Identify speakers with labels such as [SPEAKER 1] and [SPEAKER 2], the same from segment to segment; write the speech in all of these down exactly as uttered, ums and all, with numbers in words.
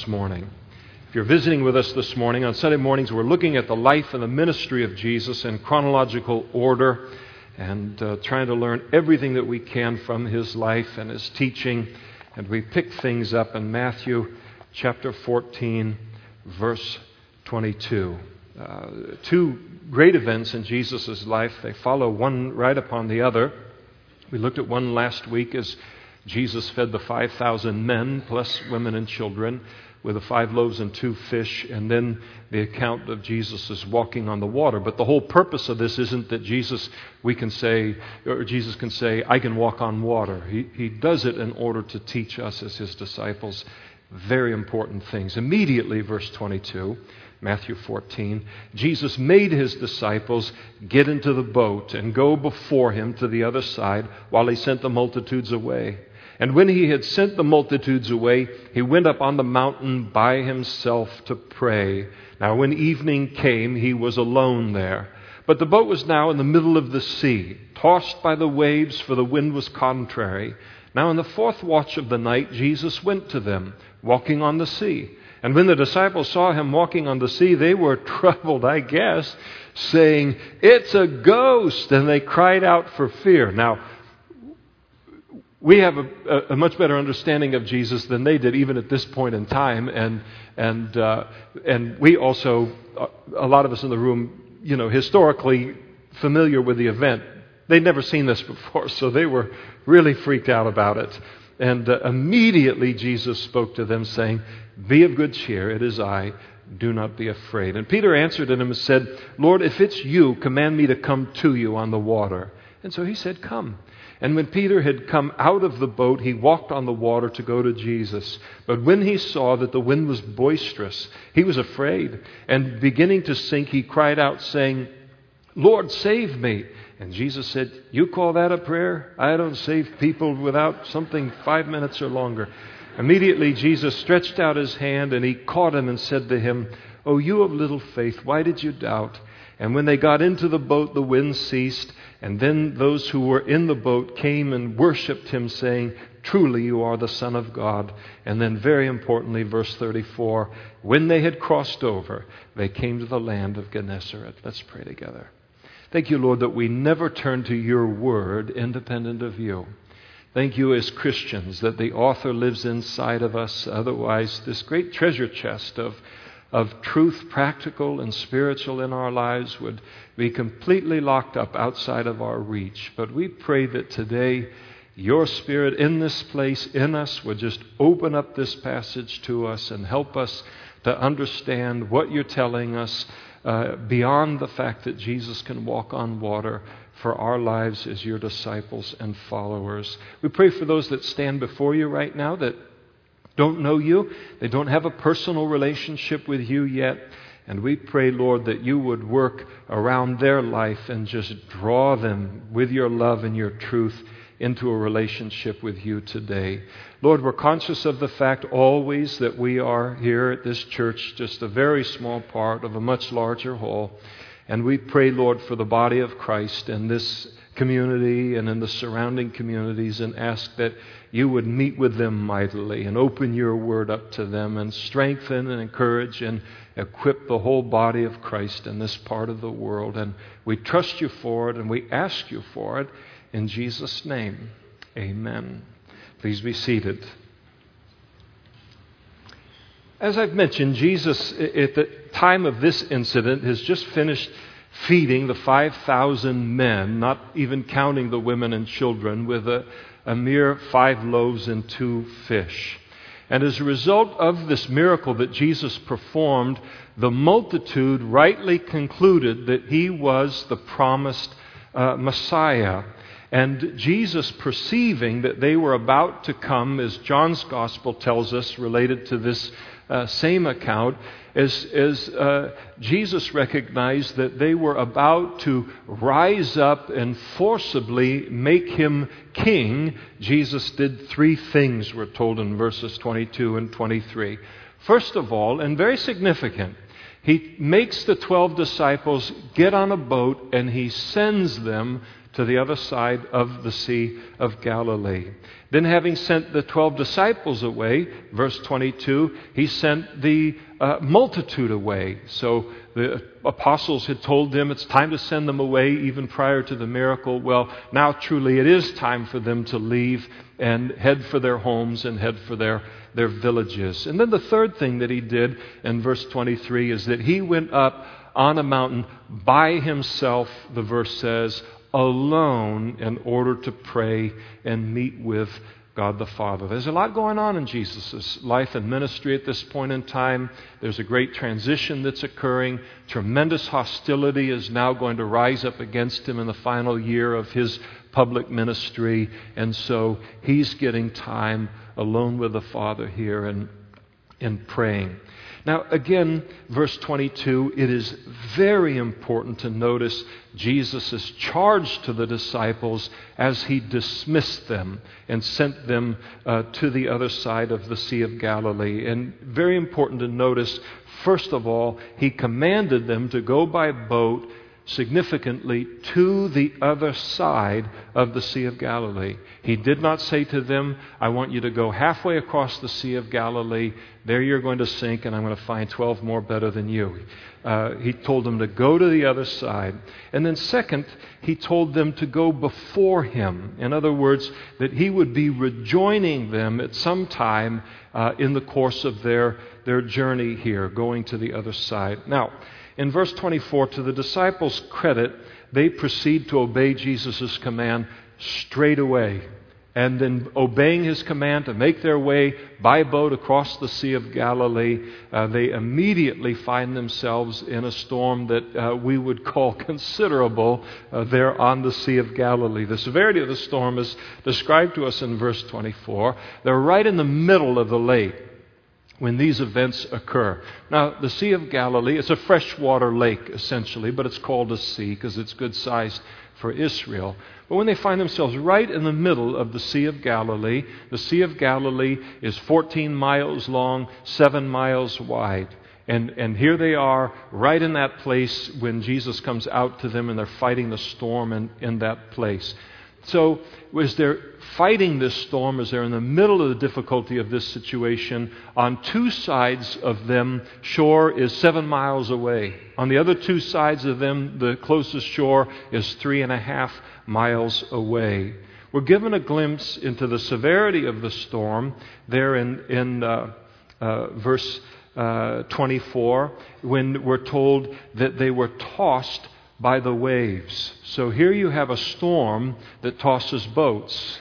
[SPEAKER 1] this morning. If you're visiting with us this morning, on Sunday mornings we're looking at the life and the ministry of Jesus in chronological order and uh, trying to learn everything that we can from his life and his teaching. And we pick things up in Matthew chapter fourteen, verse twenty-two. Uh, two great events in Jesus' life. They follow one right upon the other. We looked at one last week as Jesus fed the five thousand men, plus women and children, with the five loaves and two fish, and then the account of Jesus' walking on the water. But the whole purpose of this isn't that Jesus, we can say, or Jesus can say, I can walk on water. He, he does it in order to teach us as his disciples very important things. Immediately, verse twenty-two, Matthew fourteen, Jesus made his disciples get into the boat and go before him to the other side while he sent the multitudes away. And when he had sent the multitudes away, he went up on the mountain by himself to pray. Now when evening came, he was alone there. But the boat was now in the middle of the sea, tossed by the waves, for the wind was contrary. Now in the fourth watch of the night, Jesus went to them, walking on the sea. And when the disciples saw him walking on the sea, they were troubled, I guess, saying, "It's a ghost!" And they cried out for fear. Now, we have a, a much better understanding of Jesus than they did, even at this point in time. And and uh, and we also, a lot of us in the room, you know, historically familiar with the event. They'd never seen this before, so they were really freaked out about it. And uh, immediately Jesus spoke to them, saying, "Be of good cheer, it is I, do not be afraid." And Peter answered him and said, "Lord, if it's you, command me to come to you on the water." And so he said, "Come." And when Peter had come out of the boat, he walked on the water to go to Jesus. But when he saw that the wind was boisterous, he was afraid. And beginning to sink, he cried out, saying, "Lord, save me." And Jesus said, "You call that a prayer? I don't save people without something five minutes or longer." Immediately Jesus stretched out his hand and he caught him and said to him, "O you of little faith, why did you doubt?" And when they got into the boat, the wind ceased. And then those who were in the boat came and worshipped him, saying, "Truly you are the Son of God." And then very importantly, verse thirty-four, when they had crossed over, they came to the land of Gennesaret. Let's pray together. Thank you, Lord, that we never turn to your word independent of you. Thank you as Christians that the author lives inside of us. Otherwise, this great treasure chest of, of truth, practical and spiritual in our lives, would be completely locked up outside of our reach. But we pray that today your Spirit in this place, in us, would just open up this passage to us and help us to understand what you're telling us uh, beyond the fact that Jesus can walk on water for our lives as your disciples and followers. We pray for those that stand before you right now that don't know you. They don't have a personal relationship with you yet. And we pray, Lord, that you would work around their life and just draw them with your love and your truth into a relationship with you today. Lord, we're conscious of the fact always that we are here at this church just a very small part of a much larger whole. And we pray, Lord, for the body of Christ in this community and in the surrounding communities, and ask that you would meet with them mightily and open your word up to them and strengthen and encourage and equip the whole body of Christ in this part of the world. And we trust you for it and we ask you for it in Jesus' name. Amen. Please be seated. As I've mentioned, Jesus, at the time of this incident, has just finished feeding the five thousand men, not even counting the women and children, with a, a mere five loaves and two fish. And as a result of this miracle that Jesus performed, the multitude rightly concluded that he was the promised uh, Messiah. And Jesus, perceiving that they were about to come, as John's Gospel tells us, related to this uh, same account, as, as uh, Jesus recognized that they were about to rise up and forcibly make him king, Jesus did three things, we're told in verses twenty-two and twenty-three. First of all, and very significant, he makes the twelve disciples get on a boat and he sends them to the other side of the Sea of Galilee. Then, having sent the twelve disciples away, verse twenty-two, he sent the uh, multitude away. So the apostles had told them it's time to send them away even prior to the miracle. Well, now truly it is time for them to leave and head for their homes and head for their, their villages. And then the third thing that he did in verse twenty-three is that he went up on a mountain by himself, the verse says, alone, in order to pray and meet with God the Father. There's a lot going on in Jesus' life and ministry at this point in time. There's a great transition that's occurring. Tremendous hostility is now going to rise up against him in the final year of his public ministry. And so he's getting time alone with the Father here and, and praying. Now, again, verse twenty-two, it is very important to notice Jesus' charge to the disciples as he dismissed them and sent them uh, to the other side of the Sea of Galilee. And very important to notice, first of all, he commanded them to go by boat significantly to the other side of the Sea of Galilee. He did not say to them, I want you to go halfway across the Sea of Galilee. There you're going to sink, and I'm going to find twelve more better than you. Uh, he told them to go to the other side. And then second, he told them to go before him. In other words, that he would be rejoining them at some time uh, in the course of their, their journey here, going to the other side. Now, in verse twenty-four, to the disciples' credit, they proceed to obey Jesus' command straight away. And in obeying his command to make their way by boat across the Sea of Galilee, uh, they immediately find themselves in a storm that uh, we would call considerable uh, there on the Sea of Galilee. The severity of the storm is described to us in verse twenty-four. They're right in the middle of the lake when these events occur. Now, the Sea of Galilee, it's a freshwater lake, essentially, but it's called a sea because it's good sized for Israel. But when they find themselves right in the middle of the Sea of Galilee, the Sea of Galilee is fourteen miles long, seven miles wide. And, and here they are, right in that place when Jesus comes out to them and they're fighting the storm in, in that place. So, as they're fighting this storm, as they're in the middle of the difficulty of this situation, on two sides of them, shore is seven miles away. On the other two sides of them, the closest shore is three and a half miles away. We're given a glimpse into the severity of the storm there in, in uh, uh, verse uh, twenty-four, when we're told that they were tossed by the waves. So here you have a storm that tosses boats.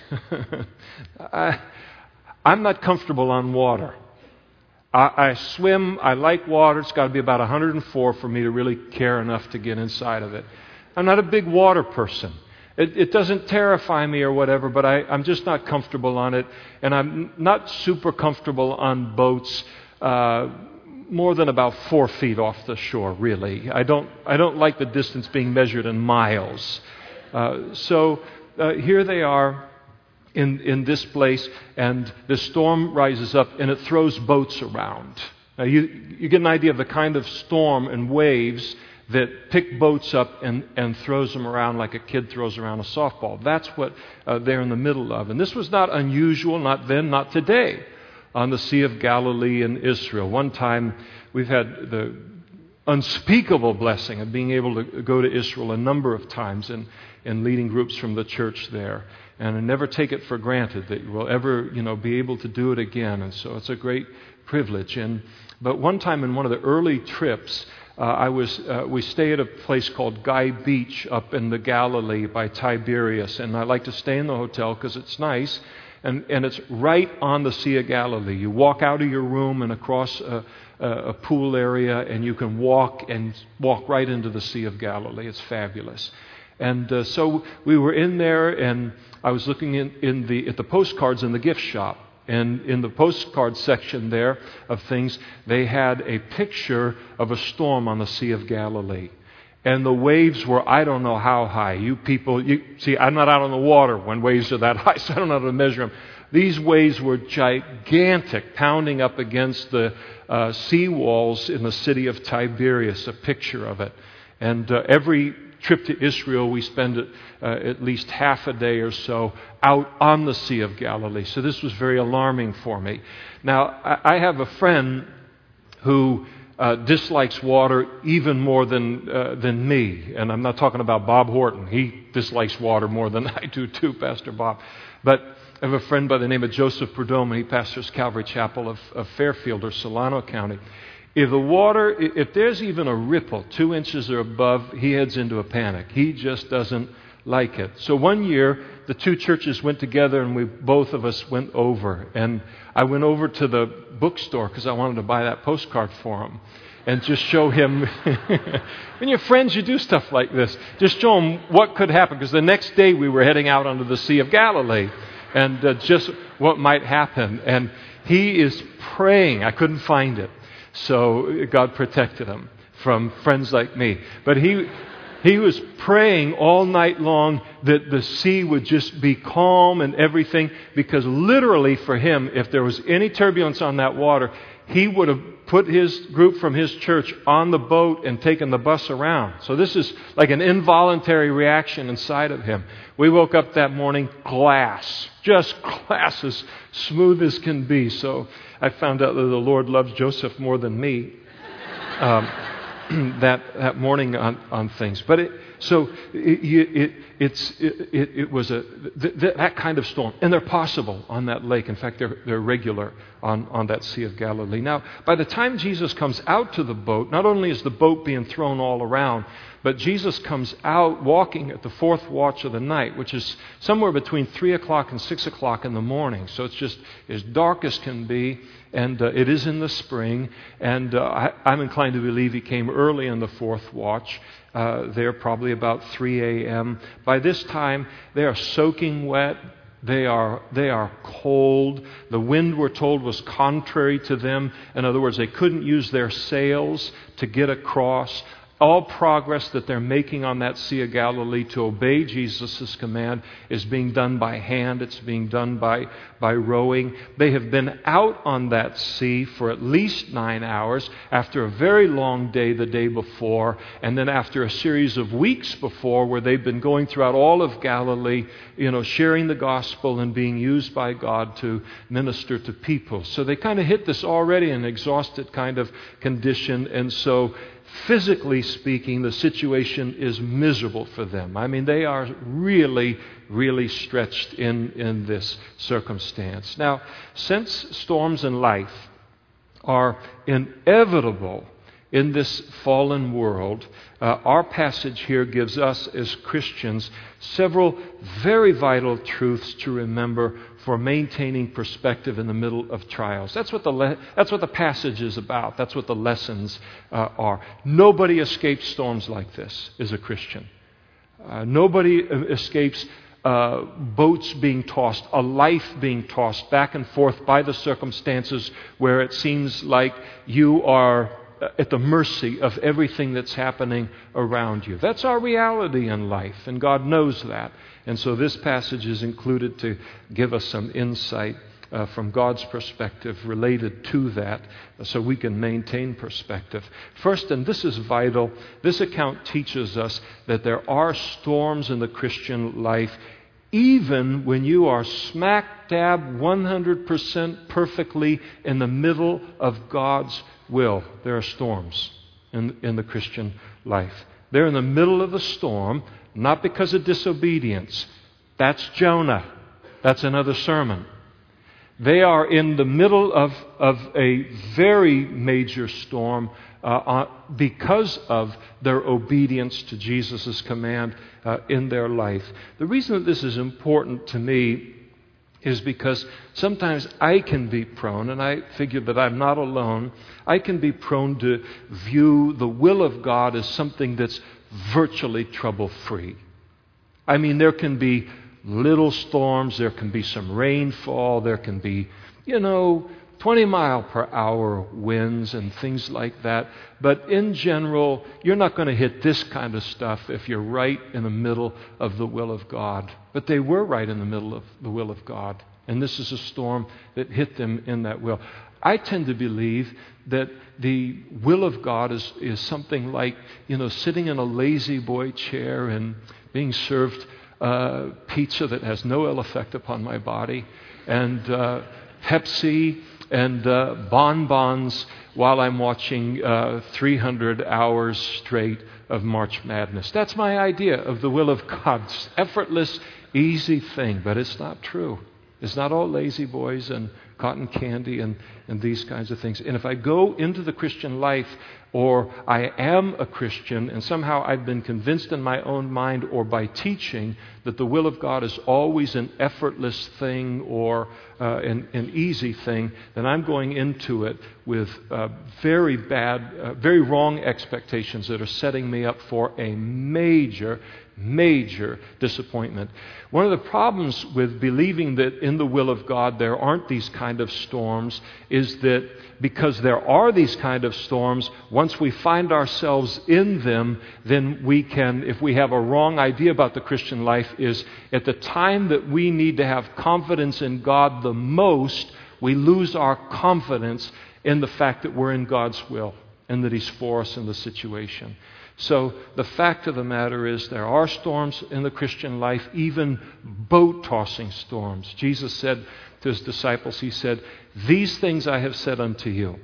[SPEAKER 1] I, I'm not comfortable on water. I, I swim, I like water. It's got to be about one hundred four for me to really care enough to get inside of it. I'm not a big water person. It, it doesn't terrify me or whatever, but I, I'm just not comfortable on it. And I'm not super comfortable on boats uh, more than about four feet off the shore, really. I don't I don't like the distance being measured in miles. Uh, so uh, here they are in, in this place, and the storm rises up, and it throws boats around. Now you, you get an idea of the kind of storm and waves that pick boats up and, and throws them around like a kid throws around a softball. That's what uh, they're in the middle of. And this was not unusual, not then, not today, on the Sea of Galilee in Israel. One time we've had the unspeakable blessing of being able to go to Israel a number of times and, and leading groups from the church there. And I never take it for granted that we'll ever, you know, be able to do it again. And so it's a great privilege. And but one time in one of the early trips, uh, I was uh, we stay at a place called Guy Beach up in the Galilee by Tiberias, and I like to stay in the hotel because it's nice. And, and it's right on the Sea of Galilee. You walk out of your room and across a, a, a pool area, and you can walk and walk right into the Sea of Galilee. It's fabulous. And uh, so we were in there, and I was looking in, in the at the postcards in the gift shop. And in the postcard section there of things, they had a picture of a storm on the Sea of Galilee. And the waves were, I don't know how high. You people, you see, I'm not out on the water when waves are that high, so I don't know how to measure them. These waves were gigantic, pounding up against the uh, sea walls in the city of Tiberias, a picture of it. And uh, every trip to Israel, we spend uh, at least half a day or so out on the Sea of Galilee. So this was very alarming for me. Now, I, I have a friend who uh, dislikes water even more than uh, than me. And I'm not talking about Bob Horton. He dislikes water more than I do too, Pastor Bob. But I have a friend by the name of Joseph Perdomo. He pastors Calvary Chapel of, of Fairfield or Solano County. If the water, if there's even a ripple, two inches or above, he heads into a panic. He just doesn't like it. So one year, the two churches went together and we both of us went over. And I went over to the bookstore because I wanted to buy that postcard for him and just show him. When you're friends, you do stuff like this. Just show him what could happen. Because the next day we were heading out onto the Sea of Galilee. And uh, just what might happen. And he is praying. I couldn't find it. So God protected him from friends like me. But he he was praying all night long that the sea would just be calm and everything. Because literally for him, if there was any turbulence on that water, he would have put his group from his church on the boat and taken the bus around. So this is like an involuntary reaction inside of him. We woke up that morning, glass, just glass as smooth as can be. So I found out that the Lord loves Joseph more than me um, that that morning on, on things. But it, so it, it, it's, it, it, it was a th- th- that kind of storm. And they're possible on that lake. In fact, they're, they're regular on, on that Sea of Galilee. Now, by the time Jesus comes out to the boat, not only is the boat being thrown all around, but Jesus comes out walking at the fourth watch of the night, which is somewhere between three o'clock and six o'clock in the morning. So it's just as dark as can be, and uh, it is in the spring. And uh, I, I'm inclined to believe he came early in the fourth watch. Uh, they're probably about three a.m. By this time, they are soaking wet. They are they are cold. The wind, we're told, was contrary to them. In other words, they couldn't use their sails to get across. All progress that they're making on that Sea of Galilee to obey Jesus' command is being done by hand. It's being done by, by rowing. They have been out on that sea for at least nine hours after a very long day the day before, and then after a series of weeks before where they've been going throughout all of Galilee, you know, sharing the gospel and being used by God to minister to people. So they kind of hit this already an exhausted kind of condition, and so physically speaking, the situation is miserable for them. I mean, they are really, really stretched in, in this circumstance. Now, since storms in life are inevitable in this fallen world, uh, our passage here gives us as Christians several very vital truths to remember for maintaining perspective in the middle of trials. That's what the le- that's what the passage is about. That's what the lessons uh, are. Nobody escapes storms like this as a Christian. Uh, nobody escapes uh, boats being tossed, a life being tossed back and forth by the circumstances where it seems like you are at the mercy of everything that's happening around you. That's our reality in life, and God knows that. And so this passage is included to give us some insight uh, from God's perspective related to that, so we can maintain perspective. First, and this is vital, this account teaches us that there are storms in the Christian life, even when you are smack dab one hundred percent perfectly in the middle of God's will. There are storms in, in the Christian life. They're in the middle of the storm, not because of disobedience. That's Jonah. That's another sermon. They are in the middle of, of a very major storm uh, uh, because of their obedience to Jesus' command uh, in their life. The reason that this is important to me is because sometimes I can be prone, and I figure that I'm not alone, I can be prone to view the will of God as something that's virtually trouble-free. I mean, there can be little storms, there can be some rainfall, there can be, you know, twenty mile per hour winds and things like that. But in general, you're not going to hit this kind of stuff if you're right in the middle of the will of God. But they were right in the middle of the will of God. And this is a storm that hit them in that will. I tend to believe that the will of God is, is something like, you know, sitting in a lazy boy chair and being served uh, pizza that has no ill effect upon my body, and uh, Pepsi and uh, bonbons while I'm watching uh, three hundred hours straight of March Madness. That's my idea of the will of God. It's effortless, easy thing, but it's not true. It's not all lazy boys and cotton candy and, and these kinds of things. And if I go into the Christian life, or I am a Christian, and somehow I've been convinced in my own mind or by teaching that the will of God is always an effortless thing or uh, an, an easy thing, then I'm going into it with uh, very bad, uh, very wrong expectations that are setting me up for a major, major disappointment. One of the problems with believing that in the will of God there aren't these kind of storms is that because there are these kind of storms, once we find ourselves in them, then we can, if we have a wrong idea about the Christian life, is at the time that we need to have confidence in God the most, we lose our confidence in the fact that we're in God's will and that He's for us in the situation. So the fact of the matter is there are storms in the Christian life, even boat-tossing storms. Jesus said to His disciples, He said, "These things I have said unto you,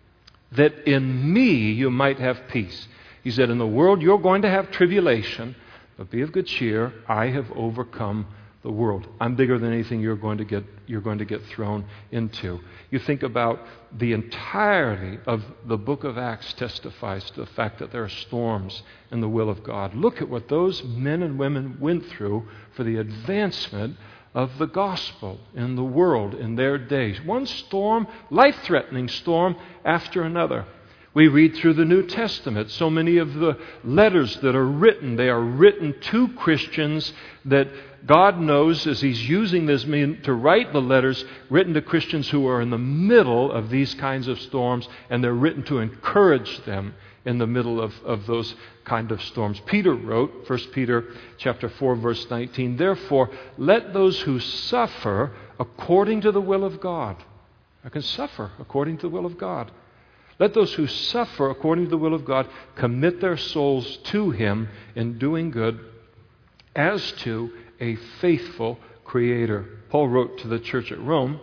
[SPEAKER 1] that in me you might have peace." He said, "In the world you're going to have tribulation, but be of good cheer. I have overcome the world." I'm bigger than anything you're going to get you're going to get thrown into. You think about the entirety of the book of Acts testifies to the fact that there are storms in the will of God. Look at what those men and women went through for the advancement of the gospel in the world in their days. One storm, life-threatening storm after another. We read through the New Testament, so many of the letters that are written, they are written to Christians that God knows as He's using this mean to write the letters, written to Christians who are in the middle of these kinds of storms, and they're written to encourage them in the middle of, of those kind of storms. Peter wrote, First Peter chapter four, verse nineteen, "Therefore, let those who suffer according to the will of God." I can suffer according to the will of God. "Let those who suffer according to the will of God commit their souls to Him in doing good as to a faithful Creator." Paul wrote to the church at Rome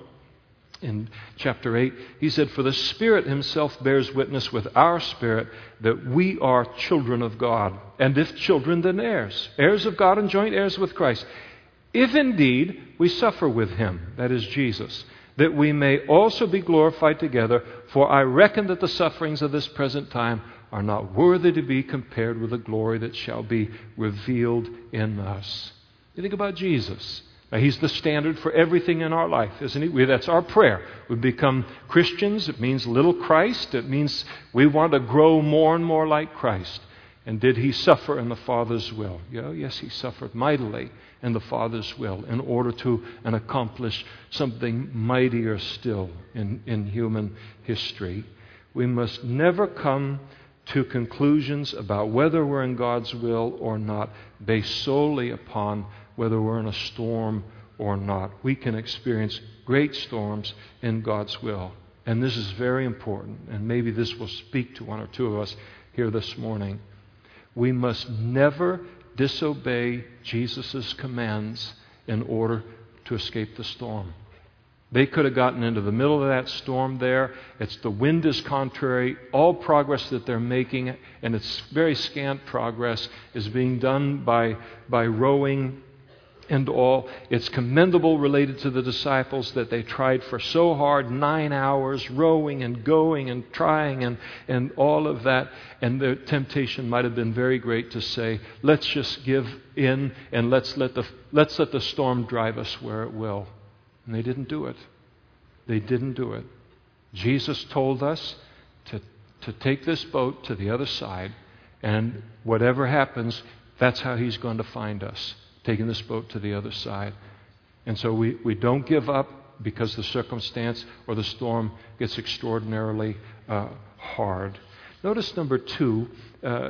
[SPEAKER 1] in chapter eight. He said, "For the Spirit Himself bears witness with our spirit that we are children of God. And if children, then heirs. Heirs of God and joint heirs with Christ. If indeed we suffer with Him," that is Jesus, "that we may also be glorified together. For I reckon that the sufferings of this present time are not worthy to be compared with the glory that shall be revealed in us." You think about Jesus. Now, He's the standard for everything in our life, isn't He? We, that's our prayer. We become Christians. It means little Christ. It means we want to grow more and more like Christ. And did He suffer in the Father's will? Yeah, yes, He suffered mightily in the Father's will in order to and accomplish something mightier still in, in human history. We must never come to conclusions about whether we're in God's will or not based solely upon whether we're in a storm or not. We can experience great storms in God's will. And this is very important, and maybe this will speak to one or two of us here this morning. We must never disobey Jesus' commands in order to escape the storm. They could have gotten into the middle of that storm there. It's the wind is contrary. All progress that they're making, and it's very scant progress, is being done by, by rowing and all. It's commendable related to the disciples that they tried for so hard, nine hours, rowing and going and trying and, and all of that. And the temptation might have been very great to say, let's just give in and let's let the, let's let the storm drive us where it will. And they didn't do it. They didn't do it. Jesus told us to, to take this boat to the other side, and whatever happens, that's how He's going to find us, taking this boat to the other side. And so we, we don't give up because the circumstance or the storm gets extraordinarily uh, hard. Notice number two, uh,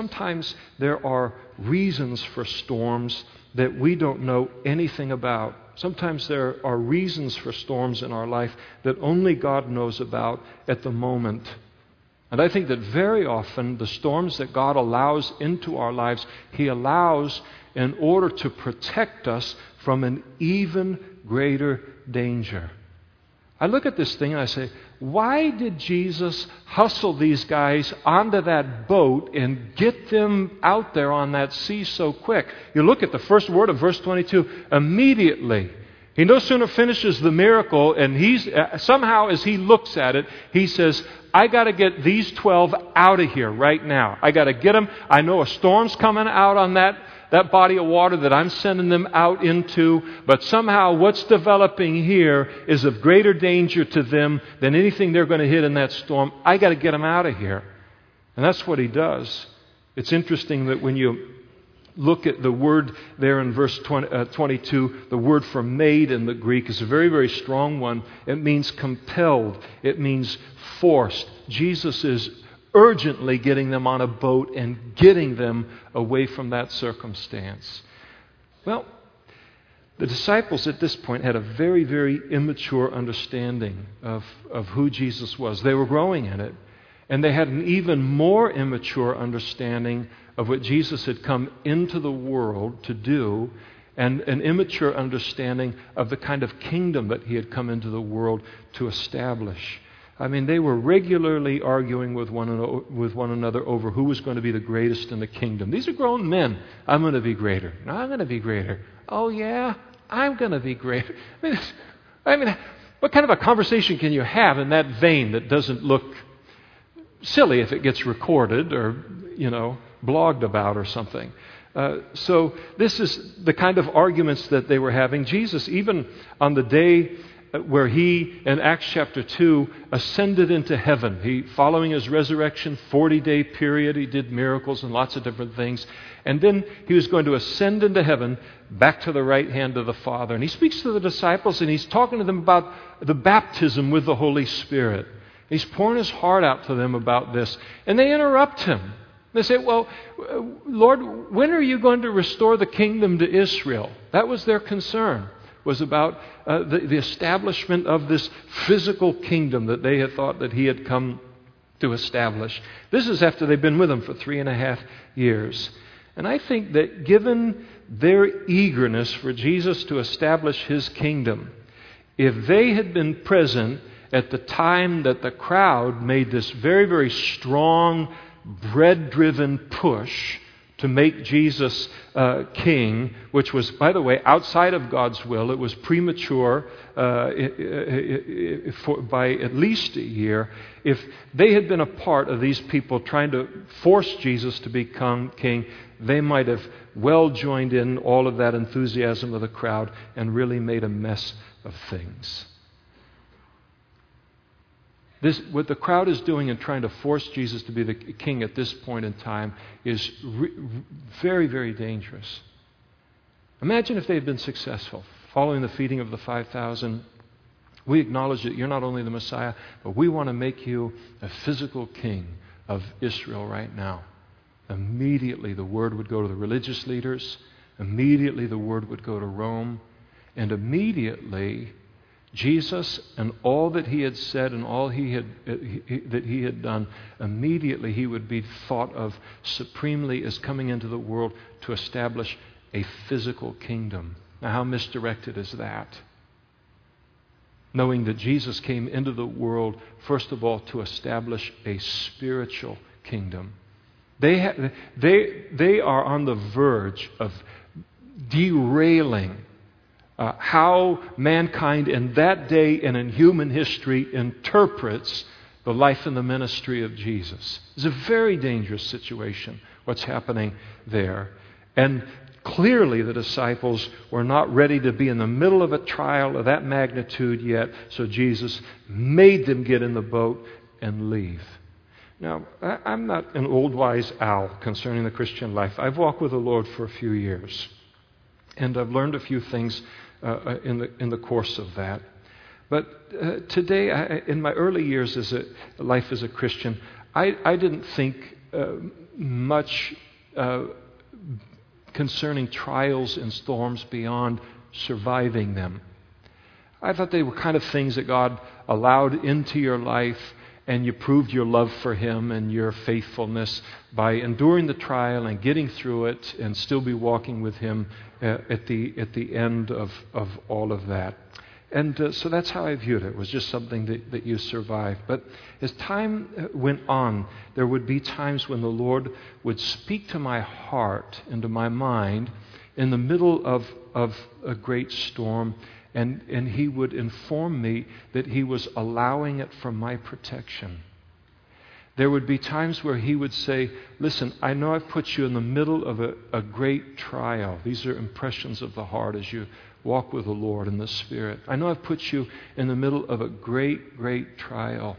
[SPEAKER 1] sometimes there are reasons for storms that we don't know anything about. Sometimes there are reasons for storms in our life that only God knows about at the moment. And I think that very often the storms that God allows into our lives, He allows in order to protect us from an even greater danger. I look at this thing and I say, why did Jesus hustle these guys onto that boat and get them out there on that sea so quick? You look at the first word of verse twenty-two, immediately. He no sooner finishes the miracle, and he's uh, somehow as he looks at it, he says, I got to get these twelve out of here right now. I got to get them. I know a storm's coming out on that that body of water that I'm sending them out into, but somehow what's developing here is of greater danger to them than anything they're going to hit in that storm. I got to get them out of here. And that's what he does. It's interesting that when you look at the word there in verse twenty, uh, twenty-two, the word for made in the Greek is a very, very strong one. It means compelled. It means forced. Jesus is urgently getting them on a boat and getting them away from that circumstance. Well, the disciples at this point had a very, very immature understanding of, of who Jesus was. They were growing in it. And they had an even more immature understanding of what Jesus had come into the world to do, and an immature understanding of the kind of kingdom that He had come into the world to establish. I mean, they were regularly arguing with one, with one another over who was going to be the greatest in the kingdom. These are grown men. I'm going to be greater. No, I'm going to be greater. Oh, yeah? I'm going to be greater. I mean, I mean, what kind of a conversation can you have in that vein that doesn't look silly if it gets recorded or, you know, blogged about or something? Uh, so this is the kind of arguments that they were having. Jesus, even on the day where He, in Acts chapter two, ascended into heaven, He, following His resurrection, forty-day period, He did miracles and lots of different things. And then He was going to ascend into heaven, back to the right hand of the Father. And He speaks to the disciples, and He's talking to them about the baptism with the Holy Spirit. He's pouring His heart out to them about this. And they interrupt Him. They say, well, Lord, when are you going to restore the kingdom to Israel? That was their concern, was about uh, the, the establishment of this physical kingdom that they had thought that He had come to establish. This is after they've been with Him for three and a half years. And I think that given their eagerness for Jesus to establish His kingdom, if they had been present at the time that the crowd made this very, very strong, bread-driven push to make Jesus uh, king, which was, by the way, outside of God's will. It was premature uh, it, it, it, for, by at least a year. If they had been a part of these people trying to force Jesus to become king, they might have well joined in all of that enthusiasm of the crowd and really made a mess of things. This, what the crowd is doing in trying to force Jesus to be the king at this point in time is re- very, very dangerous. Imagine if they had been successful, following the feeding of the five thousand. We acknowledge that you're not only the Messiah, but we want to make you a physical king of Israel right now. Immediately the word would go to the religious leaders. Immediately the word would go to Rome. And immediately Jesus and all that He had said and all he had uh, he, that He had done, immediately He would be thought of supremely as coming into the world to establish a physical kingdom. Now, how misdirected is that? Knowing that Jesus came into the world, first of all, to establish a spiritual kingdom. They, ha- they, they are on the verge of derailing Uh, how mankind in that day and in human history interprets the life and the ministry of Jesus. It's a very dangerous situation, what's happening there. And clearly the disciples were not ready to be in the middle of a trial of that magnitude yet, so Jesus made them get in the boat and leave. Now, I, I'm not an old wise owl concerning the Christian life. I've walked with the Lord for a few years, and I've learned a few things Uh, in the in the course of that. But uh, today, I, in my early years as a life as a Christian, I, I didn't think uh, much uh, concerning trials and storms beyond surviving them. I thought they were kind of things that God allowed into your life, and you proved your love for Him and your faithfulness by enduring the trial and getting through it and still be walking with Him uh, at the at the end of, of all of that. And uh, so that's how I viewed it. It was just something that, that you survived. But as time went on, there would be times when the Lord would speak to my heart and to my mind in the middle of, of a great storm, and, and He would inform me that He was allowing it for my protection. There would be times where He would say, listen, I know I've put you in the middle of a, a great trial. These are impressions of the heart as you walk with the Lord in the Spirit. I know I've put you in the middle of a great, great trial.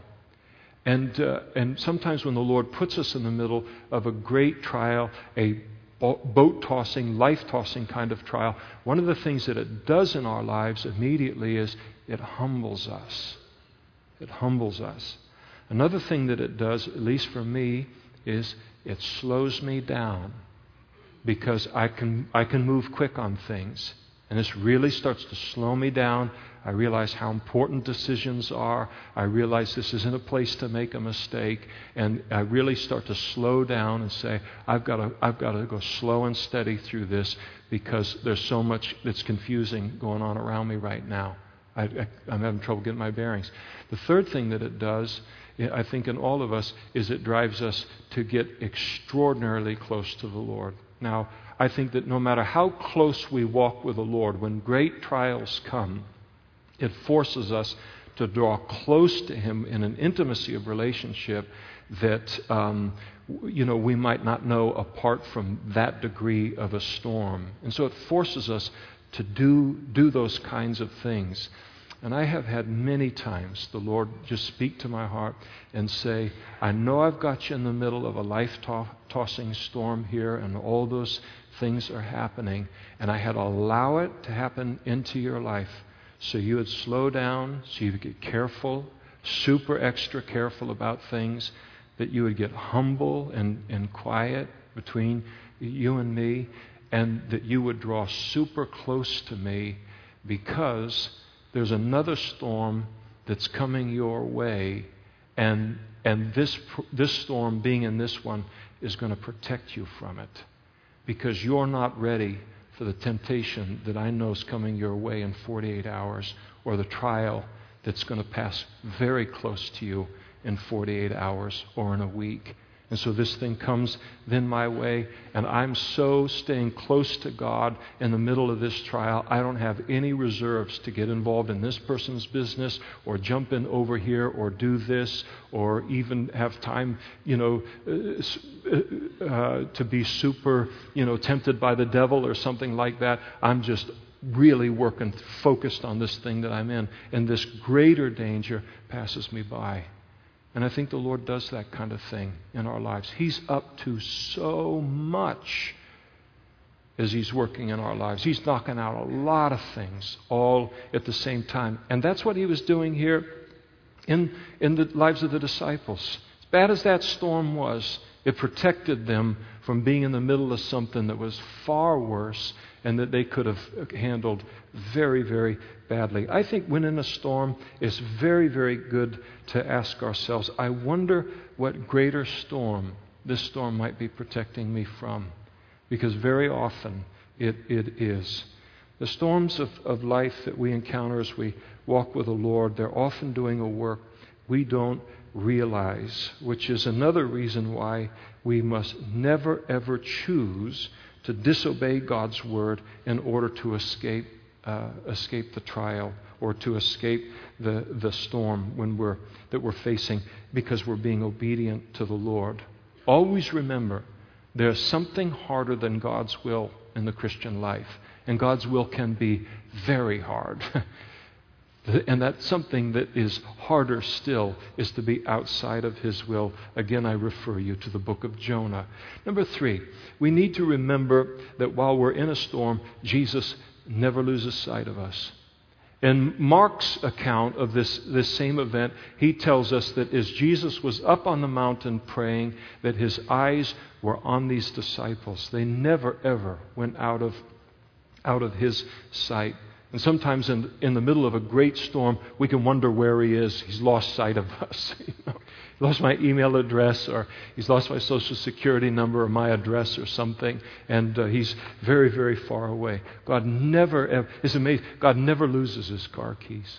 [SPEAKER 1] And uh, and sometimes when the Lord puts us in the middle of a great trial, a boat-tossing, life-tossing kind of trial, one of the things that it does in our lives immediately is it humbles us. It humbles us. Another thing that it does, at least for me, is it slows me down, because I can I can move quick on things. And this really starts to slow me down. I realize how important decisions are. I realize this isn't a place to make a mistake. And I really start to slow down and say, I've got to, I've got to go slow and steady through this, because there's so much that's confusing going on around me right now. I, I, I'm having trouble getting my bearings. The third thing that it does, I think in all of us, is it drives us to get extraordinarily close to the Lord. Now, I think that no matter how close we walk with the Lord, when great trials come, it forces us to draw close to Him in an intimacy of relationship that um, you know we might not know apart from that degree of a storm. And so it forces us to do do those kinds of things. And I have had many times the Lord just speak to my heart and say, I know I've got you in the middle of a life-tossing storm here, and all those things are happening, and I had to allow it to happen into your life so you would slow down, so you would get careful, super extra careful about things, that you would get humble and, and quiet between you and me, and that you would draw super close to me, because there's another storm that's coming your way, and and this this storm, being in this one, is going to protect you from it, because you're not ready for the temptation that I know is coming your way in forty-eight hours, or the trial that's going to pass very close to you in forty-eight hours or in a week. And so this thing comes then my way, and I'm so staying close to God in the middle of this trial, I don't have any reserves to get involved in this person's business, or jump in over here, or do this, or even have time, you know, uh, uh, to be super, you know, tempted by the devil or something like that. I'm just really working, focused on this thing that I'm in, and this greater danger passes me by. And I think the Lord does that kind of thing in our lives. He's up to so much as He's working in our lives. He's knocking out a lot of things all at the same time. And that's what He was doing here in, in the lives of the disciples. As bad as that storm was, it protected them from being in the middle of something that was far worse and that they could have handled very, very badly. I think when in a storm, it's very, very good to ask ourselves, I wonder what greater storm this storm might be protecting me from. Because very often it, it is. The storms of, of life that we encounter as we walk with the Lord, they're often doing a work we don't realize, which is another reason why we must never, ever choose to disobey God's word in order to escape uh, escape the trial, or to escape the, the storm when we're that we're facing, because we're being obedient to the Lord. Always remember, there's something harder than God's will in the Christian life, and God's will can be very hard. And that's something that is harder still, is to be outside of His will. Again, I refer you to the book of Jonah. Number three, we need to remember that while we're in a storm, Jesus never loses sight of us. In Mark's account of this, this same event, he tells us that as Jesus was up on the mountain praying, that His eyes were on these disciples. They never, ever went out of out of His sight. And sometimes in, in the middle of a great storm, we can wonder where He is. He's lost sight of us. You know? He lost my email address, or He's lost my social security number, or my address, or something. And uh, He's very, very far away. God never, ever, it's amazing, God never loses His car keys.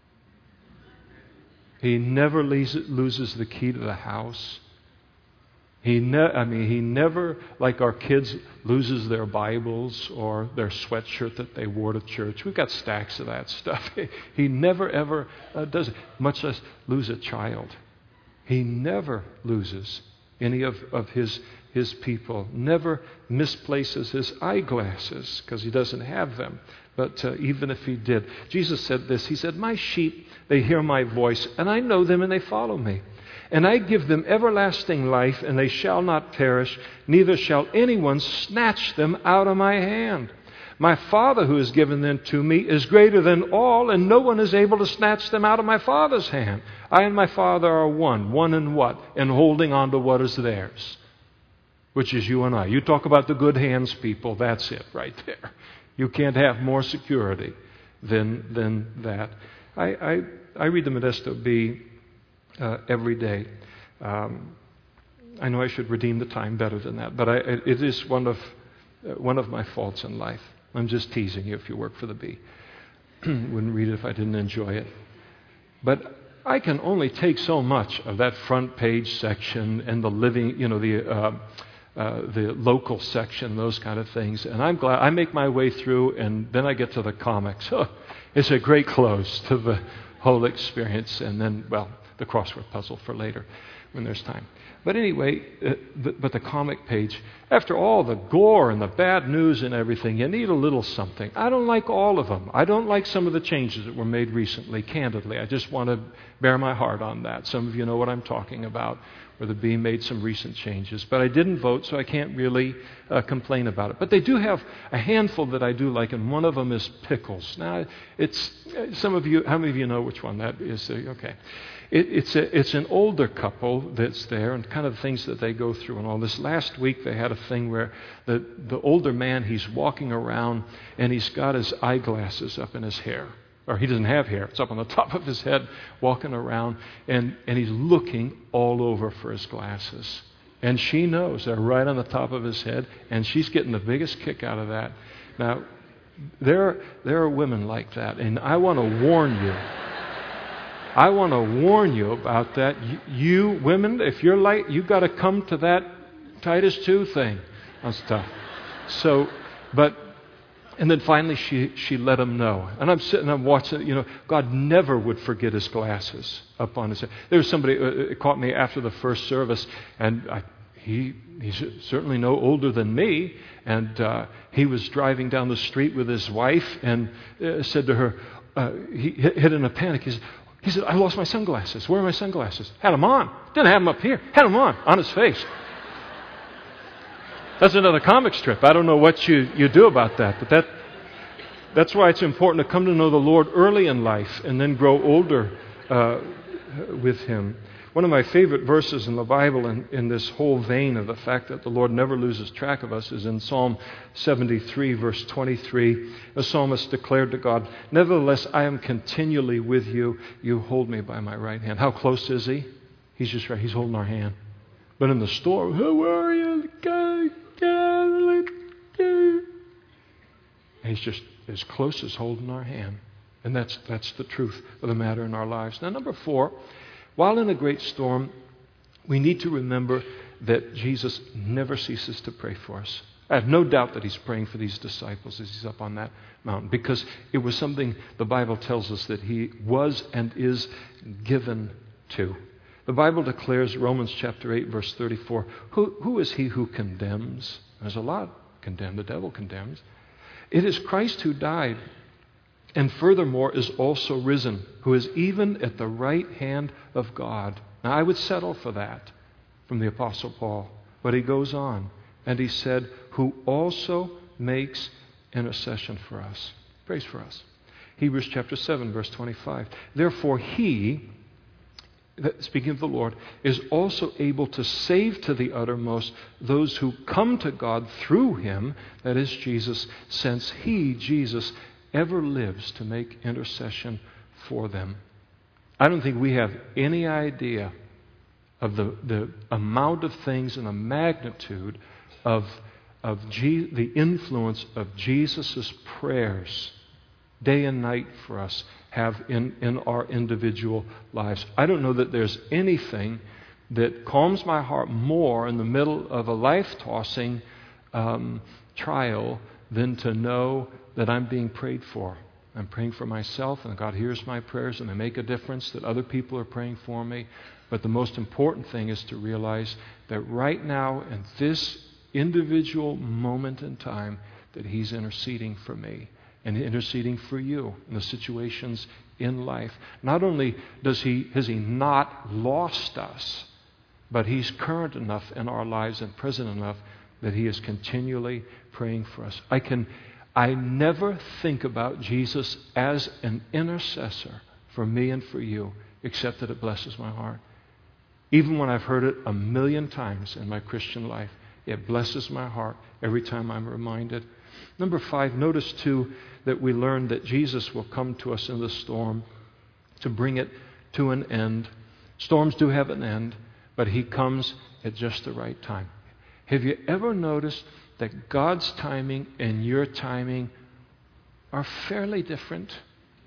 [SPEAKER 1] He never loses the key to the house. He ne- I mean, He never, like our kids, loses their Bibles or their sweatshirt that they wore to church. We've got stacks of that stuff. He never, ever uh, does it, much less lose a child. He never loses any of, of his, his people. Never misplaces His eyeglasses because He doesn't have them. But uh, even if He did, Jesus said this. He said, "My sheep, they hear my voice, and I know them and they follow me. And I give them everlasting life, and they shall not perish, neither shall anyone snatch them out of my hand. My Father who has given them to me is greater than all, and no one is able to snatch them out of my Father's hand. I and my Father are one. One in what? In holding on to what is theirs, which is you and I." You talk about the good hands, people. That's it right there. You can't have more security than than that. I I, I read the Modesto Bee uh, every day. Um, I know I should redeem the time better than that, but I, it is one of uh, one of my faults in life. I'm just teasing you if you work for the Bee. Wouldn't read it if I didn't enjoy it. But I can only take so much of that front page section and the living, you know, the uh, uh, the local section, those kind of things. And I'm glad I make my way through, and then I get to the comics. Oh, it's a great close to the whole experience. And then, well, the crossword puzzle for later when there's time. But anyway, uh, the, but the comic page, after all the gore and the bad news and everything, you need a little something. I don't like all of them. I don't like some of the changes that were made recently, candidly. I just want to bear my heart on that. Some of you know what I'm talking about, where the Bee made some recent changes. But I didn't vote, so I can't really uh, complain about it. But they do have a handful that I do like, and one of them is pickles. Now, it's some of you, how many of you know which one that is? Okay. It, it's, a, it's an older couple that's there, and kind of things that they go through and all this. Last week they had a thing where the, the older man, he's walking around and he's got his eyeglasses up in his hair. Or he doesn't have hair. It's up on the top of his head, walking around, and, and he's looking all over for his glasses. And she knows they're right on the top of his head, and she's getting the biggest kick out of that. Now, there, there are women like that, and I want to warn you. I want to warn you about that. You, you women, if you're like, you've got to come to that Titus two thing. That's tough. So, but, and then finally she, she let him know. And I'm sitting, I'm watching, you know, God never would forget His glasses up on his head. There was somebody uh, caught me after the first service, and I, he he's certainly no older than me, and uh, he was driving down the street with his wife and uh, said to her, uh, he hit in a panic. He said, He said, "I lost my sunglasses. Where are my sunglasses?" Had them on. Didn't have them up here. Had them on, on his face. That's another comic strip. I don't know what you, you do about that, but that that's why it's important to come to know the Lord early in life and then grow older uh, with Him. One of my favorite verses in the Bible in, in this whole vein of the fact that the Lord never loses track of us is in Psalm seventy-three, verse twenty-three. The psalmist declared to God, "Nevertheless, I am continually with you. You hold me by my right hand." How close is He? He's just right. He's holding our hand. But in the storm, "Who are you?" And He's just as close as holding our hand. And that's that's the truth of the matter in our lives. Now, number four, while in a great storm, we need to remember that Jesus never ceases to pray for us. I have no doubt that He's praying for these disciples as He's up on that mountain, because it was something the Bible tells us that He was and is given to. The Bible declares, Romans chapter eight, verse thirty-four, who, who is he who condemns? There's a lot condemned. The devil condemns. It is Christ who died, and furthermore is also risen, who is even at the right hand of God. Now, I would settle for that from the Apostle Paul. But he goes on, and he said, who also makes intercession for us. Prays for us. Hebrews chapter seven, verse twenty-five. Therefore, He speaking of the Lord, is also able to save to the uttermost those who come to God through him, that is Jesus, since he, Jesus, ever lives to make intercession for them. I don't think we have any idea of the, the amount of things and the magnitude of, of Je- the influence of Jesus' prayers day and night for us have in, in our individual lives. I don't know that there's anything that calms my heart more in the middle of a life-tossing um, trial than to know that I'm being prayed for. I'm praying for myself, and God hears my prayers, and they make a difference, that other people are praying for me. But the most important thing is to realize that right now, in this individual moment in time, that he's interceding for me and interceding for you in the situations in life. Not only does he has he not lost us, but he's current enough in our lives and present enough that he is continually praying for us. I can I never think about Jesus as an intercessor for me and for you, except that it blesses my heart. Even when I've heard it a million times in my Christian life, it blesses my heart every time I'm reminded. Number five, notice too that we learn that Jesus will come to us in the storm to bring it to an end. Storms do have an end, but he comes at just the right time. Have you ever noticed that God's timing and your timing are fairly different?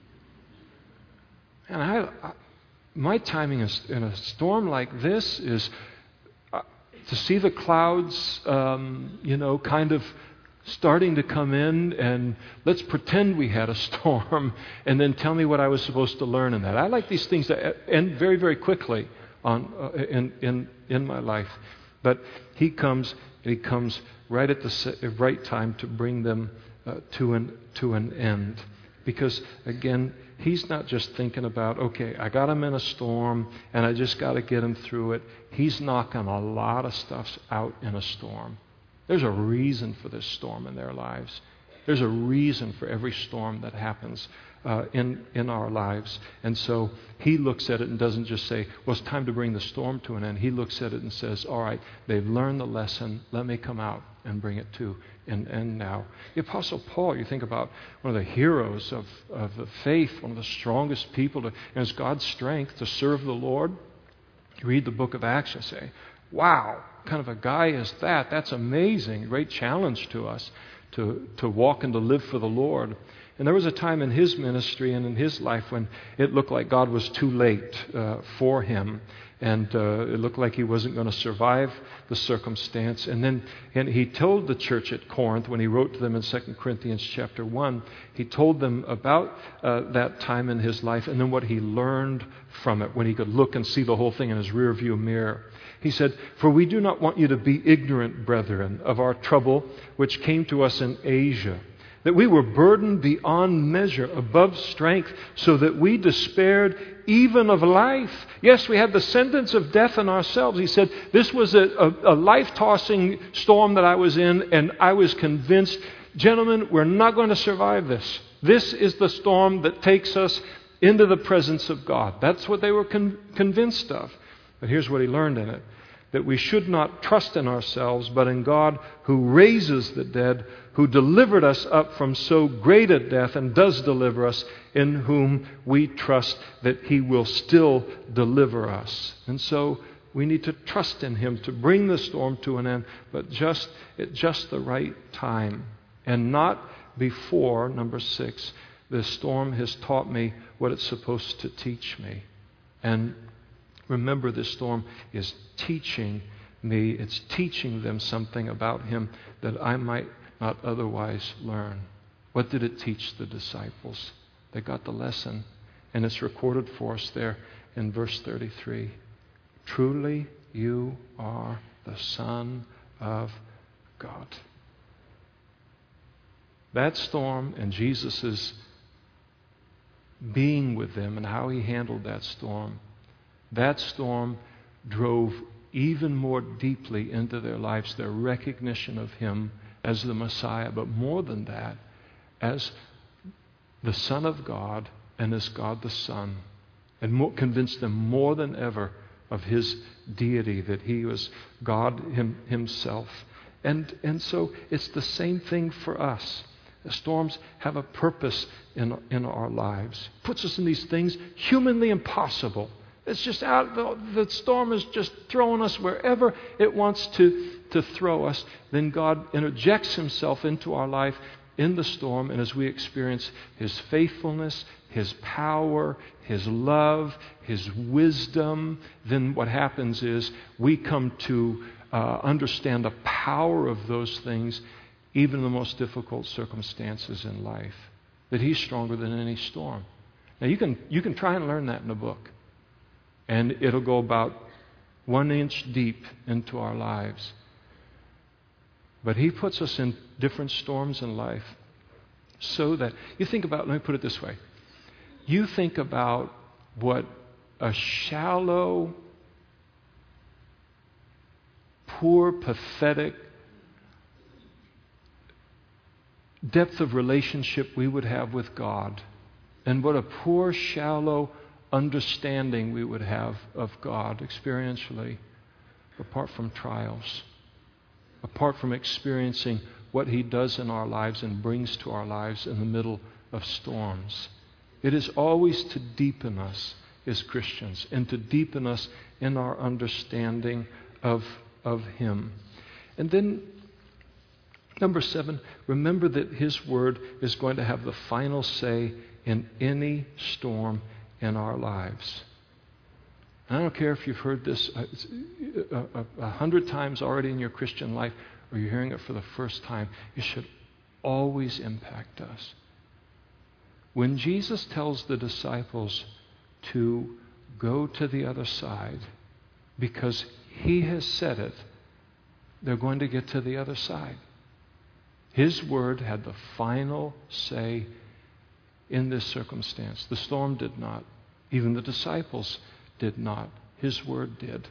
[SPEAKER 1] And I, I my timing is in a storm like this is uh, to see the clouds, um, you know, kind of starting to come in, and let's pretend we had a storm, and then tell me what I was supposed to learn in that. I like these things that end very, very quickly on uh, in in in my life, but He comes, and He comes right at the right time to bring them uh, to an to an end, because again, He's not just thinking about, okay, I got him in a storm and I just got to get him through it. He's knocking a lot of stuff out in a storm. There's a reason for this storm in their lives. There's a reason for every storm that happens uh, in, in our lives. And so he looks at it and doesn't just say, well, it's time to bring the storm to an end. He looks at it and says, all right, they've learned the lesson. Let me come out and bring it to an end now. The Apostle Paul, you think about one of the heroes of, of the faith, one of the strongest people, to, and it's God's strength to serve the Lord. You read the book of Acts and say, wow, what kind of a guy is that? That's amazing. Great challenge to us to, to walk and to live for the Lord. And there was a time in his ministry and in his life when it looked like God was too late uh, for him. And uh, it looked like he wasn't going to survive the circumstance. And then and he told the church at Corinth, when he wrote to them in Second Corinthians chapter one, he told them about uh, that time in his life and then what he learned from it when he could look and see the whole thing in his rearview mirror. He said, "For we do not want you to be ignorant, brethren, of our trouble which came to us in Asia, that we were burdened beyond measure, above strength, so that we despaired even of life." Yes, we had the sentence of death in ourselves. He said, this was a, a, a life-tossing storm that I was in, and I was convinced, gentlemen, we're not going to survive this. This is the storm that takes us into the presence of God. That's what they were con- convinced of. But here's what he learned in it. That we should not trust in ourselves, but in God who raises the dead, who delivered us up from so great a death and does deliver us, in whom we trust that He will still deliver us. And so we need to trust in Him to bring the storm to an end, but just at just the right time. And not before, number six, the storm has taught me what it's supposed to teach me. And remember, this storm is teaching me, it's teaching them something about Him that I might not otherwise learn. What did it teach the disciples? They got the lesson, and it's recorded for us there in verse thirty-three. Truly you are the Son of God. That storm and Jesus' being with them and how He handled that storm, that storm drove even more deeply into their lives their recognition of Him as the Messiah, but more than that, as the Son of God and as God the Son. and more, convinced them more than ever of His deity, that He was God him, Himself. And, and so it's the same thing for us. The storms have a purpose in, in our lives. Puts us in these things humanly impossible. It's just out, the, the storm is just throwing us wherever it wants to, to throw us. Then God interjects Himself into our life in the storm, and as we experience His faithfulness, His power, His love, His wisdom, then what happens is we come to uh, understand the power of those things, even in the most difficult circumstances in life. That He's stronger than any storm. Now you can you can try and learn that in a book, and it'll go about one inch deep into our lives. But He puts us in different storms in life so that, you think about, let me put it this way. You think about what a shallow, poor, pathetic depth of relationship we would have with God, and what a poor, shallow understanding we would have of God experientially, apart from trials, apart from experiencing what He does in our lives and brings to our lives in the middle of storms. It is always to deepen us as Christians and to deepen us in our understanding of, of Him. And then, number seven, remember that His Word is going to have the final say in any storm in our lives. And I don't care if you've heard this a, a, a hundred times already in your Christian life, or you're hearing it for the first time. It should always impact us. When Jesus tells the disciples to go to the other side, because He has said it, they're going to get to the other side. His word had the final say in this circumstance. The storm did not. Even the disciples did not. His word did.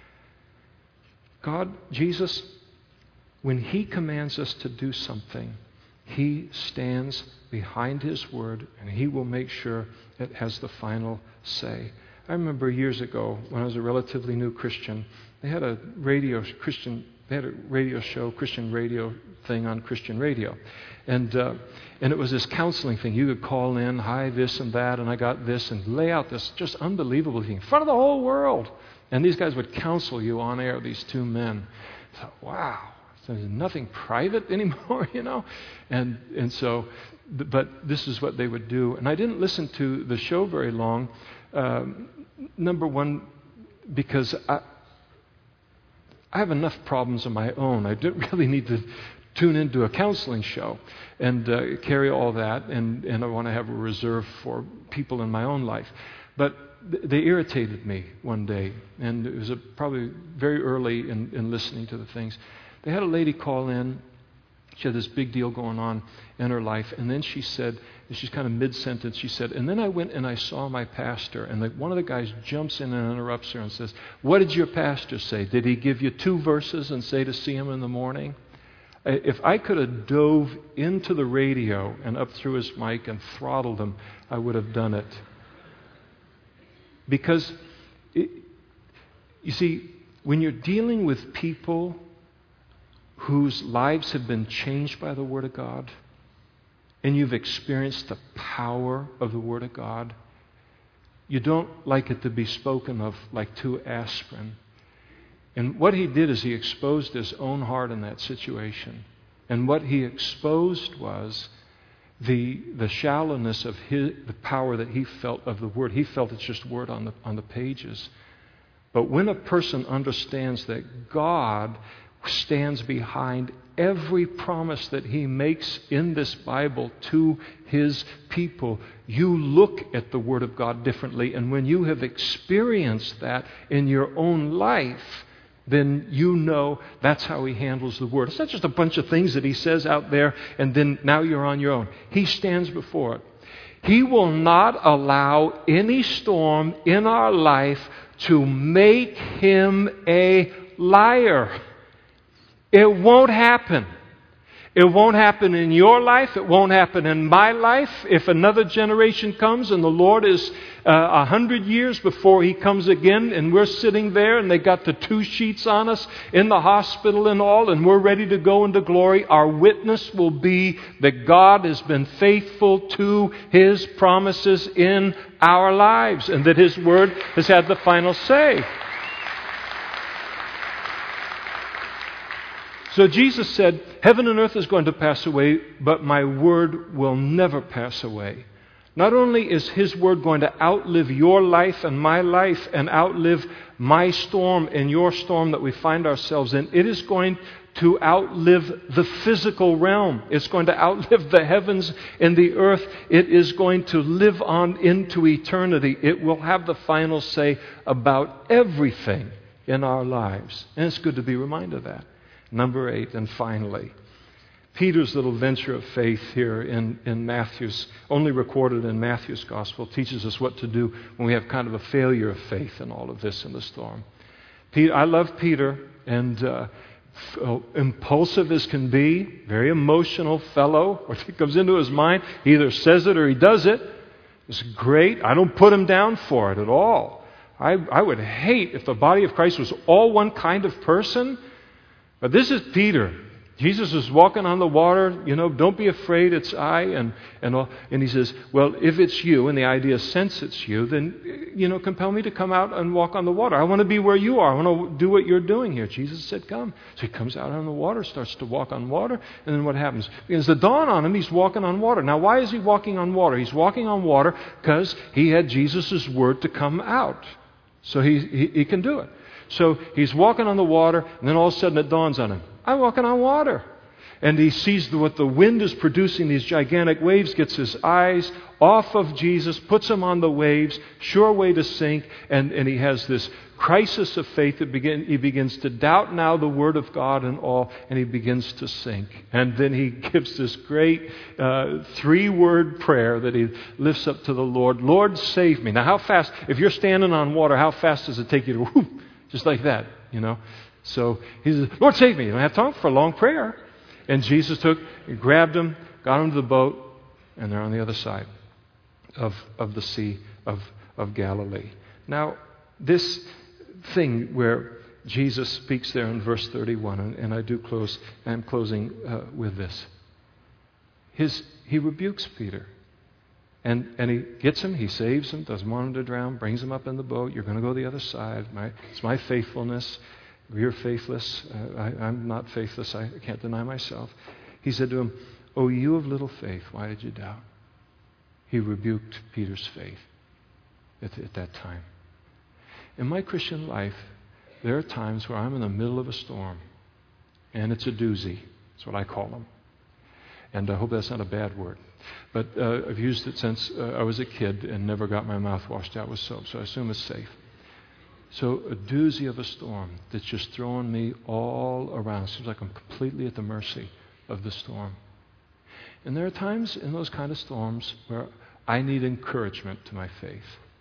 [SPEAKER 1] God, Jesus, when He commands us to do something, He stands behind His word, and He will make sure it has the final say. I remember years ago when I was a relatively new Christian, they had a radio Christian They had a radio show, Christian radio thing on Christian radio. And uh, and it was this counseling thing. You could call in, hi, this and that, and I got this, and lay out this just unbelievable thing in front of the whole world. And these guys would counsel you on air, these two men. I thought, wow, so there's nothing private anymore, you know? And and so, but this is what they would do. And I didn't listen to the show very long. Um, number one, because I... I have enough problems of my own. I don't really need to tune into a counseling show and uh, carry all that, and, and I want to have a reserve for people in my own life. But th- they irritated me one day, and it was a, probably very early in, in listening to the things. They had a lady call in. She had this big deal going on in her life, and then she said, and she's kind of mid-sentence, she said, and then I went and I saw my pastor, and the, one of the guys jumps in and interrupts her and says, what did your pastor say? Did he give you two verses and say to see him in the morning? If I could have dove into the radio and up through his mic and throttled him, I would have done it. Because, it, you see, when you're dealing with people whose lives have been changed by the Word of God, and you've experienced the power of the Word of God, you don't like it to be spoken of like two aspirin. And what he did is he exposed his own heart in that situation. And what he exposed was the the shallowness of his, the power that he felt of the Word. He felt it's just word on the on the pages. But when a person understands that God stands behind every promise that He makes in this Bible to His people, you look at the Word of God differently. And when you have experienced that in your own life, then you know that's how He handles the Word. It's not just a bunch of things that He says out there and then now you're on your own. He stands before it. He will not allow any storm in our life to make Him a liar. It won't happen. It won't happen in your life. It won't happen in my life. If another generation comes and the Lord is uh, a hundred years before He comes again, and we're sitting there and they got the two sheets on us in the hospital and all, and we're ready to go into glory, our witness will be that God has been faithful to His promises in our lives, and that His Word has had the final say. So Jesus said, heaven and earth is going to pass away, but my word will never pass away. Not only is His word going to outlive your life and my life and outlive my storm and your storm that we find ourselves in, it is going to outlive the physical realm. It's going to outlive the heavens and the earth. It is going to live on into eternity. It will have the final say about everything in our lives. And it's good to be reminded of that. Number eight, and finally, Peter's little venture of faith here in, in Matthew's, only recorded in Matthew's gospel, teaches us what to do when we have kind of a failure of faith in all of this in the storm. Peter, I love Peter, and uh, f- impulsive as can be, very emotional fellow. When it comes into his mind, he either says it or he does it. It's great. I don't put him down for it at all. I, I would hate if the body of Christ was all one kind of person. But this is Peter. Jesus is walking on the water. You know, don't be afraid, it's I. And and all. And he says, well, if it's you, and the idea since it's you, then, you know, compel me to come out and walk on the water. I want to be where you are. I want to do what you're doing here. Jesus said, come. So he comes out on the water, starts to walk on water. And then what happens? Begins to dawn on him, he's walking on water. Now, why is he walking on water? He's walking on water because he had Jesus' word to come out. So he, he, he can do it. So he's walking on the water, and then all of a sudden it dawns on him, I'm walking on water. And he sees what the wind is producing, these gigantic waves, gets his eyes off of Jesus, puts him on the waves, sure way to sink, and, and he has this crisis of faith that begin, he begins to doubt now the Word of God and all, and he begins to sink. And then he gives this great uh, three-word prayer that he lifts up to the Lord, Lord, save me. Now how fast, if you're standing on water, how fast does it take you to whoop? Just like that, you know. So he says, Lord, save me. You don't have time for a long prayer. And Jesus took, he grabbed him, got him to the boat, and they're on the other side of, of the Sea of, of Galilee. Now, this thing where Jesus speaks there in verse thirty-one, and, and I do close, I'm closing uh, with this. His, he rebukes Peter. And and he gets him, he saves him, doesn't want him to drown, brings him up in the boat. You're going to go the other side. My, it's my faithfulness. You're faithless. Uh, I, I'm not faithless. I can't deny myself. He said to him, oh, you of little faith, why did you doubt? He rebuked Peter's faith at, at that time. In my Christian life, there are times where I'm in the middle of a storm, and it's a doozy. That's what I call them. And I hope that's not a bad word. But uh, I've used it since uh, I was a kid and never got my mouth washed out with soap, so I assume it's safe. So a doozy of a storm that's just throwing me all around. Seems like I'm completely at the mercy of the storm. And there are times in those kind of storms where I need encouragement to my faith.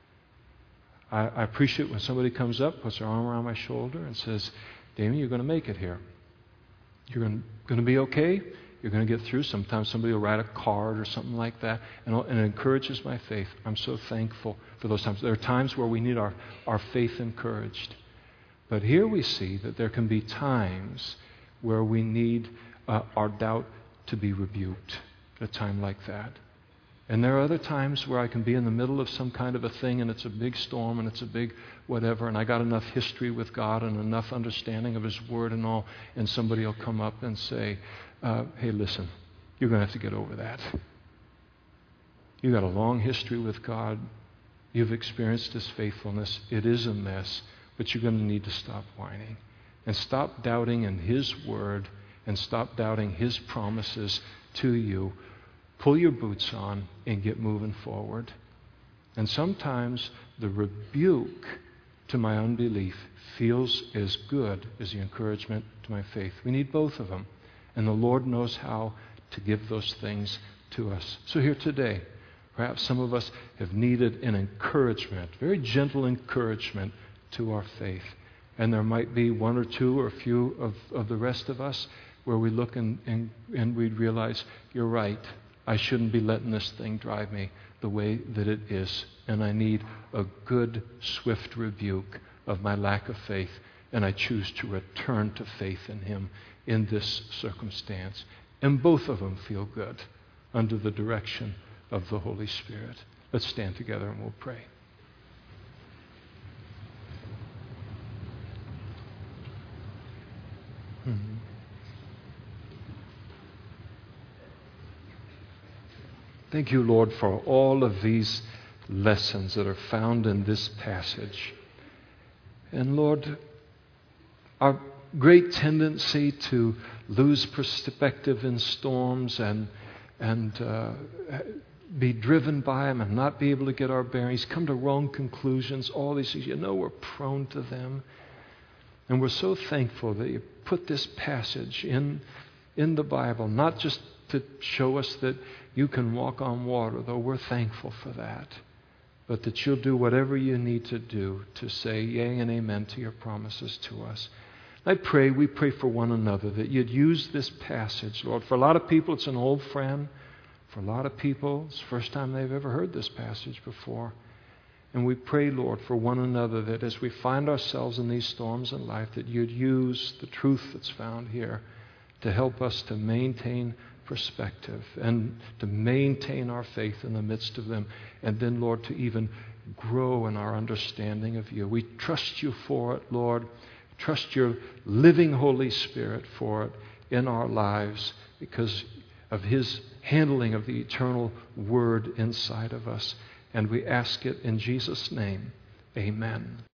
[SPEAKER 1] I, I appreciate when somebody comes up, puts their arm around my shoulder and says, Damien, you're going to make it here. You're going to be okay. You're going to get through. Sometimes somebody will write a card or something like that, and, and it encourages my faith. I'm so thankful for those times. There are times where we need our, our faith encouraged. But here we see that there can be times where we need uh, our doubt to be rebuked at a time like that. And there are other times where I can be in the middle of some kind of a thing, and it's a big storm, and it's a big whatever, and I got enough history with God and enough understanding of His Word and all, and somebody will come up and say, uh, hey, listen, you're going to have to get over that. You've got a long history with God. You've experienced His faithfulness. It is a mess, but you're going to need to stop whining and stop doubting in His Word and stop doubting His promises to you. Pull your boots on and get moving forward. And sometimes the rebuke to my unbelief feels as good as the encouragement to my faith. We need both of them. And the Lord knows how to give those things to us. So here today, perhaps some of us have needed an encouragement, very gentle encouragement to our faith. And there might be one or two or a few of, of the rest of us where we look and, and, and we realize, you're right, I shouldn't be letting this thing drive me the way that it is. And I need a good, swift rebuke of my lack of faith. And I choose to return to faith in Him in this circumstance. And both of them feel good under the direction of the Holy Spirit. Let's stand together and we'll pray. Mm-hmm. Thank you, Lord, for all of these lessons that are found in this passage. And Lord, our great tendency to lose perspective in storms and and uh, be driven by them and not be able to get our bearings, come to wrong conclusions, all these things. You know we're prone to them. And we're so thankful that you put this passage in, in the Bible, not just to show us that you can walk on water, though we're thankful for that, but that you'll do whatever you need to do to say yea and amen to your promises to us. I pray, we pray for one another, that you'd use this passage, Lord. For a lot of people, it's an old friend. For a lot of people, it's the first time they've ever heard this passage before. And we pray, Lord, for one another, that as we find ourselves in these storms in life, that you'd use the truth that's found here to help us to maintain perspective and to maintain our faith in the midst of them. And then, Lord, to even grow in our understanding of you. We trust you for it, Lord. Trust your living Holy Spirit for it in our lives because of His handling of the eternal Word inside of us. And we ask it in Jesus' name. Amen.